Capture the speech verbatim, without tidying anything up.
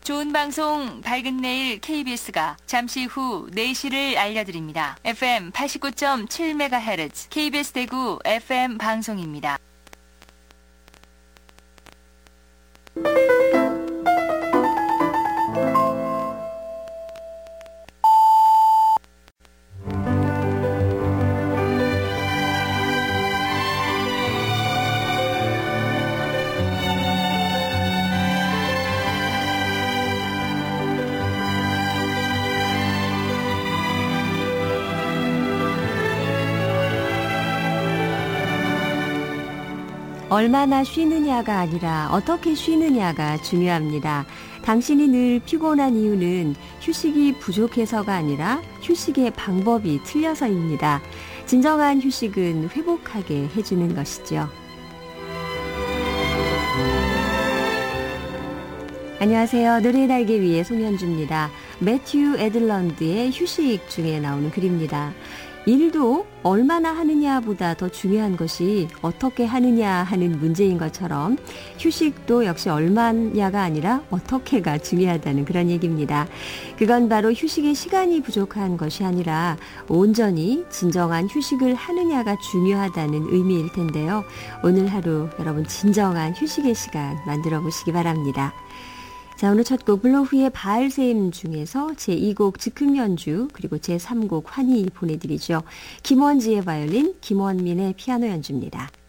좋은 방송 밝은 내일 케이비에스가 잠시 후 네 시를 알려드립니다. 에프엠 팔십구 점 칠 메가헤르츠 케이비에스 대구 에프엠 방송입니다. 얼마나 쉬느냐가 아니라 어떻게 쉬느냐가 중요합니다. 당신이 늘 피곤한 이유는 휴식이 부족해서가 아니라 휴식의 방법이 틀려서입니다. 진정한 휴식은 회복하게 해주는 것이죠. 안녕하세요. 노래 날개 위의 송현주입니다. 매튜 애들런드의 휴식 중에 나오는 글입니다. 일도 얼마나 하느냐보다 더 중요한 것이 어떻게 하느냐 하는 문제인 것처럼 휴식도 역시 얼마냐가 아니라 어떻게가 중요하다는 그런 얘기입니다. 그건 바로 휴식의 시간이 부족한 것이 아니라 온전히 진정한 휴식을 하느냐가 중요하다는 의미일 텐데요. 오늘 하루 여러분 진정한 휴식의 시간 만들어 보시기 바랍니다. 자, 오늘 첫 곡 블로후의 바알셈 중에서 제이 곡 즉흥 연주 그리고 제삼 곡 환희 보내드리죠. 김원지의 바이올린, 김원민의 피아노 연주입니다.